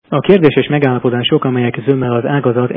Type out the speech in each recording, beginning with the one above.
A kérdéses megállapodások, amelyek zömmel az ágazat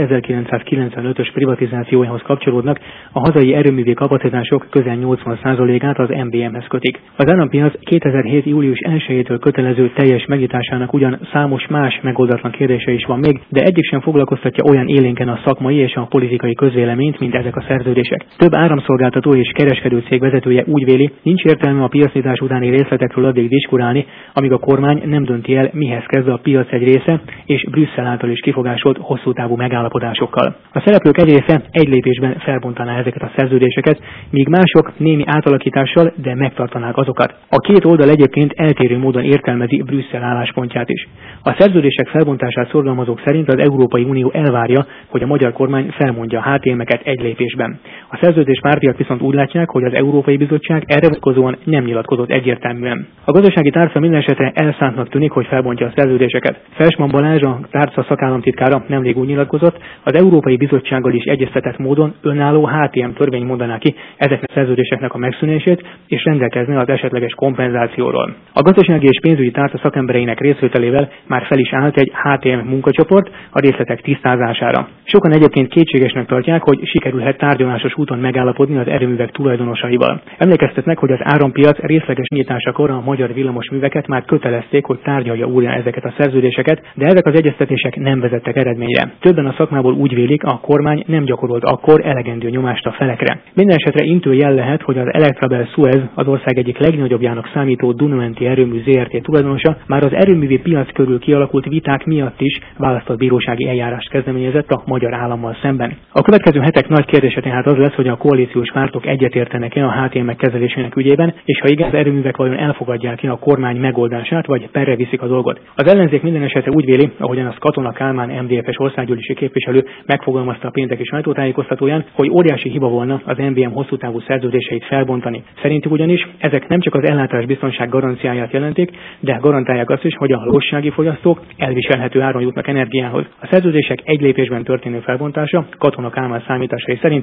1995-ös privatizációjához kapcsolódnak, a hazai erőművi kapacitások közel 80%-át az MVM-hez kötik. Az állampiac 2007. július 1-től kötelező teljes megnyitásának ugyan számos más megoldatlan kérdése is van még, de egyik sem foglalkoztatja olyan élénken a szakmai és a politikai közvéleményt, mint ezek a szerződések. Több áramszolgáltató és kereskedő cég vezetője úgy véli, nincs értelme a piacnyitás utáni részletekről addig diskurálni, amíg a kormány nem dönti el, mihez kezd a piac egy része, és Brüsszel által is kifogásolt hosszú távú megállapodásokkal. A szereplők egy része egy lépésben felbontaná ezeket a szerződéseket, míg mások némi átalakítással, de megtartanák azokat. A két oldal egyébként eltérő módon értelmezi Brüsszel álláspontját is. A szerződések felbontását szorgalmazók szerint az Európai Unió elvárja, hogy a magyar kormány felmondja a HTM-eket egy lépésben. A szerződés pártiak viszont úgy látják, hogy az Európai Bizottság erre vonatkozóan nem nyilatkozott egyértelműen. A gazdasági tárca minden esetre elszántnak tűnik, hogy felbontja a szerződéseket. Felsman Balázs, a tárca szakállamtitkára nemrég úgy nyilatkozott, az Európai Bizottsággal is egyeztetett módon önálló HTM törvény mondaná ki ezeknek a szerződéseknek a megszűnését, és rendelkezne az esetleges kompenzációról. A gazdasági és pénzügyi tárca szakembereinek részvételével már fel is állt egy HTM munkacsoport a részletek tisztázására. Sokan egyébként kétségesnek tartják, hogy sikerülhet tárgyalásos úton megállapodni az erőművek tulajdonosaival. Emlékeztetnek, hogy az árampiac részleges nyitásakor a magyar villamosműveket már kötelezték, hogy tárgyalja újra ezeket a szerződéseket, de ezek az egyeztetések nem vezettek eredményre. Többen a szakmából úgy vélik, a kormány nem gyakorolt akkor elegendő nyomást a felekre. Minden esetre intő jel lehet, hogy az Electrabel Suez, az ország egyik legnagyobbjának számító Dunamenti erőmű ZRT tulajdonosa, már az erőművi piac körül kialakult viták miatt is választott bírósági eljárást kezdeményezett a magyar állammal szemben. A következő hetek nagy kérdése tehát az lesz, hogy a koalíciós pártok egyetértenek-e a HTM-ek kezelésének ügyében, és ha igen, az erőművek vajon elfogadják-e a kormány megoldását, vagy perre viszik a dolgot. Az ellenzék minden esetre úgy véli, ahogyan az Katona Kálmán MDF-es országgyűlési képviselő megfogalmazta a pénteki sajtótájékoztatóján, hogy óriási hiba volna az MVM hosszú távú szerződéseit felbontani. Szerintük ugyanis ezek nem csak az ellátásbiztonság garanciáját jelentik, de garantálják azt is, hogy a lakossági fogyasztók elviselhető áron jutnak energiához. A szerződések egy lépésben történő felbontása Katona Kálmán számításai szerint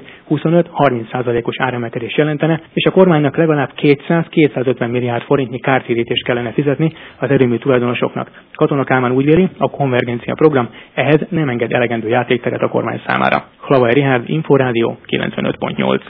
25-30%-os áremelkedést jelentene, és a kormánynak legalább 200-250 milliárd forintnyi kártérítést kellene fizetni az erőmű tulajdonosoknak. Katona Kálmán úgy véli, a konvergencia program ehhez nem enged elegendő játékteret a kormány számára. Hlavaj Richárd, Inforádió 95.8.